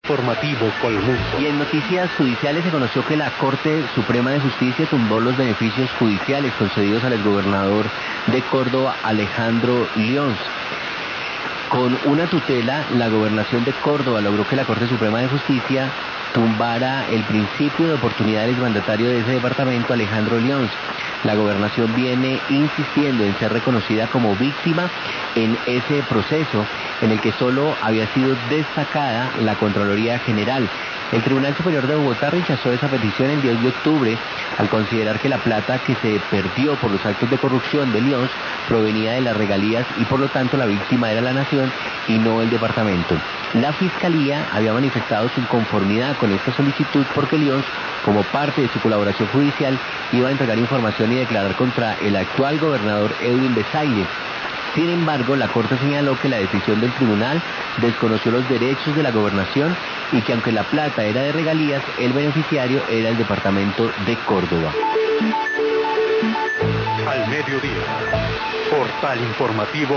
Informativo Colmundo. Y en noticias judiciales se conoció que la Corte Suprema de Justicia tumbó los beneficios judiciales concedidos al exgobernador de Córdoba, Alejandro Lyons. Con una tutela, la gobernación de Córdoba logró que la Corte Suprema de Justicia tumbara el principio de oportunidad del exmandatario de ese departamento, Alejandro Lyons. La gobernación viene insistiendo en ser reconocida como víctima en ese proceso en el que solo había sido destacada la Contraloría General. El Tribunal Superior de Bogotá rechazó esa petición el 10 de octubre al considerar que la plata que se perdió por los actos de corrupción de Lyons provenía de las regalías y por lo tanto la víctima era la nación y no el departamento. La Fiscalía había manifestado su inconformidad con esta solicitud porque Lyons, como parte de su colaboración judicial, iba a entregar información y declarar contra el actual gobernador Edwin Besaile. Sin embargo, la Corte señaló que la decisión del tribunal desconoció los derechos de la gobernación y que aunque la plata era de regalías, el beneficiario era el departamento de Córdoba. Al mediodía, Portal Informativo